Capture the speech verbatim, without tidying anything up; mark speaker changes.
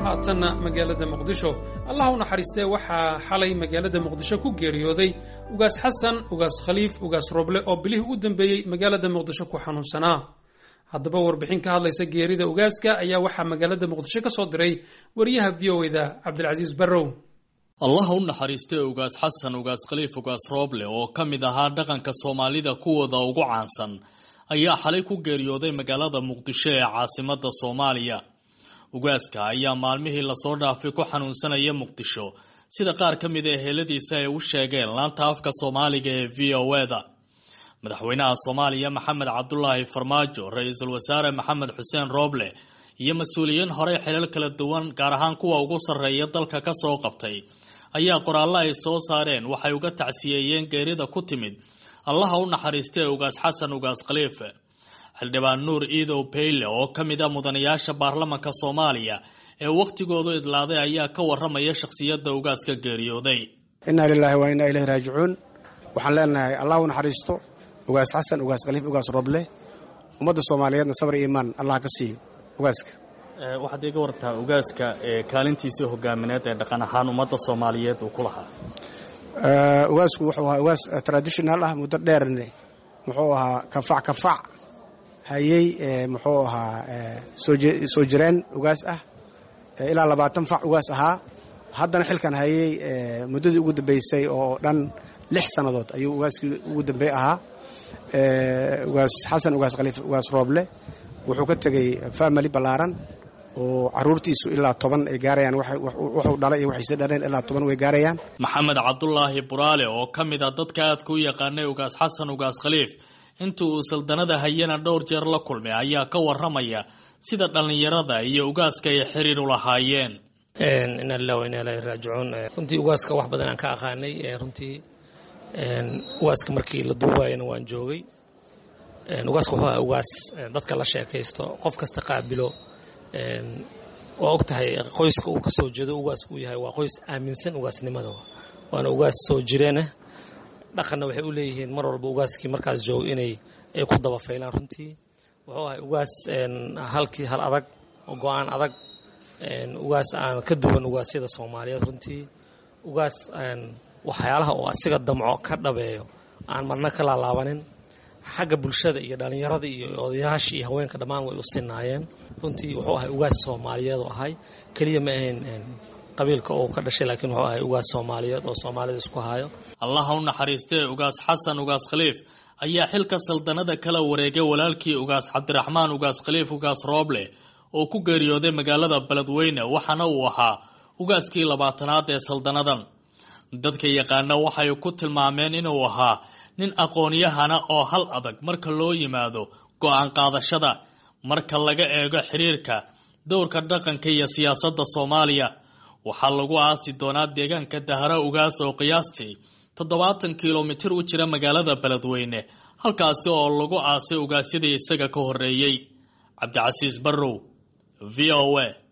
Speaker 1: haatana magaalada muqdisho allah u naxariistay waxa xalay magaalada muqdisho ku geeriyooday ugaas xasan ugaas khaliif ugaas roble oo bilihii u dambeeyay magaalada muqdisho ku xanuunsanaa haddaba warbixin ka hadlaysa geerida ugaaska ayaa waxaa magaalada muqdisho ka soo diray wariyaha v o da cabdilcasiis barrow
Speaker 2: allah u naxariistay ugaas xasan ugaas khaliif ugaas roble oo ka mid ahaa dhaqanka soomaalida kuwooda ugu caansan ayaa xalay ku geeriyooday magaalada muqdisho ee caasimadda soomaaliya ugaaska ayaa maalmihii lasoo dhaafay ku xanuunsanaya muqdisho sida qaar ka mid ah eheladiisa ay u sheegeen laanta afka soomaaliga ee v o da madaxweynaha soomaaliya maxamed cabdulaahi farmaajo ra-iisul wasaare maxamed xuseen roble iyo mas-uuliyiin horey xilal kala duwan gaar ahaan kuwa ugu sarreeya dalka ka soo qabtay ayaa qoraallo ay soo saareen waxay uga tacsiyeeyeen geerida ku timid allaha u naxariistay ugaas xasan ugaas khaliif xildhibaan nuur iidow bayle oo ka mid ah mudanayaasha baarlamanka soomaaliya ee wakhtigoodu idlaaday ayaa ka warramaya shakhsiyadda ugaaska geeriyooday
Speaker 3: inna lillahi wa inna ilayhi raajicuun waxaan leenahay allah u naxariisto ugaas xasan ugaas khaliif ugaas roble ummadda soomaaliyeedna sabr iyo iimaan allah ka siiyo ugaaska
Speaker 2: waxaad iga wartaa ugaaska kaalintiisii hogaamineed ee dhaqan ahaan ummadda soomaaliyeed uu ku lahaa
Speaker 3: ugaasku wuxuu ahaa ugaas traditional ah muddo dheerne muxuu ahaa kafac kafac hayay muxuu ahaa soo jireen ugaas ah ilaa labaatan fac ugaas ahaa haddana xilkan hayay muddadii ugu dambaysay oo dhan lix sannadood ayuu ugaaskii ugu dambeey ahaa ugaas xasan ugaas khaliif ugaas roble wuxuu ka tegey family ballaaran oo caruurtiisu ilaa toban ay gaarayaan wuxuu dhalay iyo waxayse dhaleen ilaa toban way gaarayaan
Speaker 2: maxamed cabdulaahi buraale oo ka mid ah dadka aadka u yaqaanay ugaas xasan ugaas khaliif inta uu saldanada hayana dhowr jeer la kulmay ayaa ka warramaya sida dhallinyarada iyo ugaaska ay xiriir u lahaayeen
Speaker 4: inna lillahi wa inna ilayhi raajicuun runtii ugaaska wax badan aan ka aqaanay runtii ugaaska markii la duubayana waan joogay ugaaska wuxuu ahaa ugaas dadka la sheekaysto qof kasta qaabilo waa og tahay qoyska uu ka soo jeedo ugaasku uu yahay waa qoys aaminsan ugaasnimada waana ugaas soo jireenah dhaqanna waxay u leeyihiin mar walba ugaaskii markaas joogo inay ay ku daba faylaan runtii wuxuu ahay ugaas halkii hal adag oo go-aan adag ugaas aan ka duwan ugaasyada soomaaliyeed runtii ugaas waxyaalaha oo asiga damco ka dhabeeyo aan marna ka laalaabanin xagga bulshada iyo dhallinyarada iyo odayaasha iyo haweenka dhammaan way u sinaayeen runtii wuxuu ahay ugaas soomaaliyeed oo ahay keliya ma ahayn qabiilka uu ka dhashay laakiin wuxuu ahay ugaas soomaaliyeed oo soomaalida isku hayo
Speaker 2: allah u naxariistay ugaas xasan ugaas khaliif ayaa xilka saldanada kala wareegay walaalkii ugaas cabdiraxmaan ugaas khaliif ugaas roble oo ku geeriyooday magaalada beledweyne waxaana uu ahaa ugaaskii labaatanaad ee saldanadan dadka yaqaana waxay ku tilmaameen inuu ahaa nin aqoon-yahana oo hal adag marka loo yimaado go'aan qaadashada marka laga eego xiriirka dowrka dhaqanka iyo siyaasadda soomaaliya waxaa lagu aasi doonaa deegaanka dahara ugaas oo qiyaastii toddobaatan kilomitir u jira magaalada beledweyne halkaasi oo lagu aasay ugaasyadii isaga ka horreeyey cabdicasiis barrow v o a